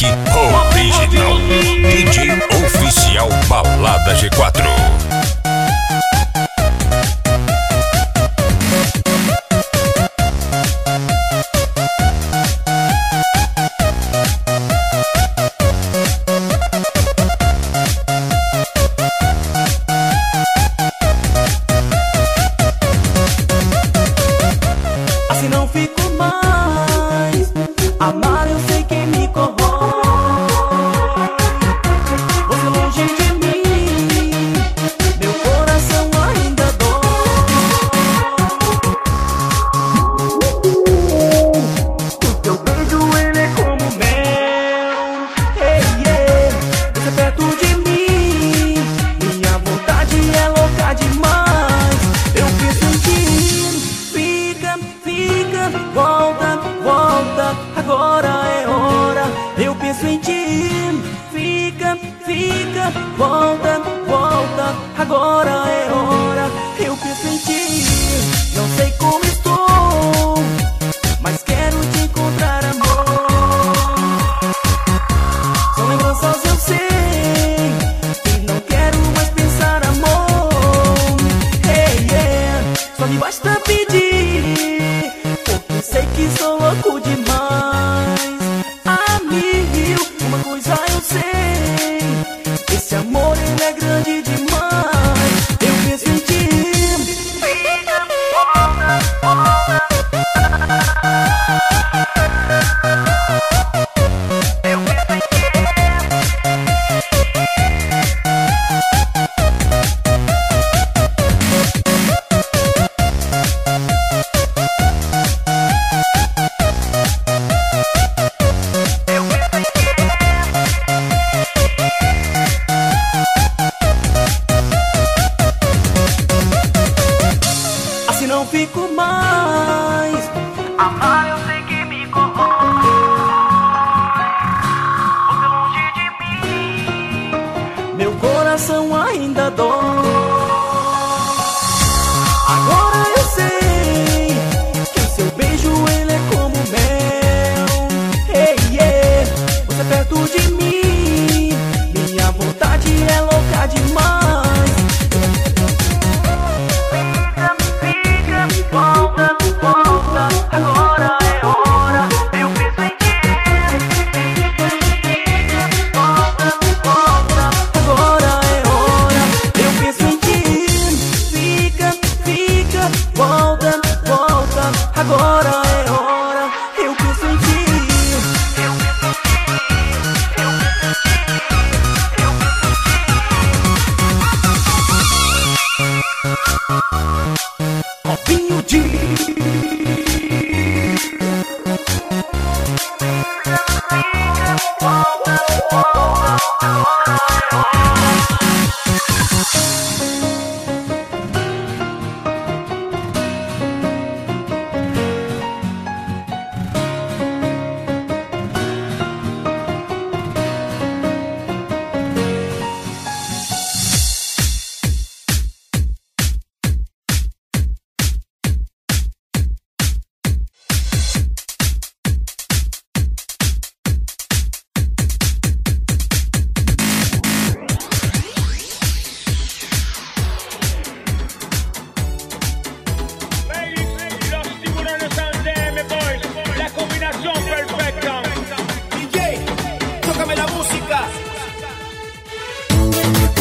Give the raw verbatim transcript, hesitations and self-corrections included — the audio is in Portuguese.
Music Original. D J Oficial Balada G quatro. Assim não fico mais. Amar eu sei que me corrói. Você longe de mim, meu coração ainda dói. O teu beijo ele é como mel. Hey, yeah. Você perto de mim, minha vontade é louca demais. Eu penso em ti. Fica, fica, volta, volta, agora é hora. Eu penso em ti. Fica, fica, volta, volta, agora é hora. Eu penso em ti. Não sei como estou, mas quero te encontrar, amor. São lembranças, eu sei, e não quero mais pensar, amor. Hey, yeah. Só me basta pedir, porque sei que sou louco demais. A mil, uma coisa eu sei, esse amor ele é grande demais. Eu penso em ti. Fica, volta, volta. Eu penso em ti. Assim não fico mais. Amar eu sei que me corrói. Você longe de mim, meu coração ainda dói. Agora eu sei que o seu beijo ele é como mel. Hey, yeah. Você perto de mim, minha vontade é louca demais. Volta, volta, agora é hora. Eu penso em ti. Volta, volta, agora é hora. Eu penso em ti. Fica, fica, volta, volta, agora é hora.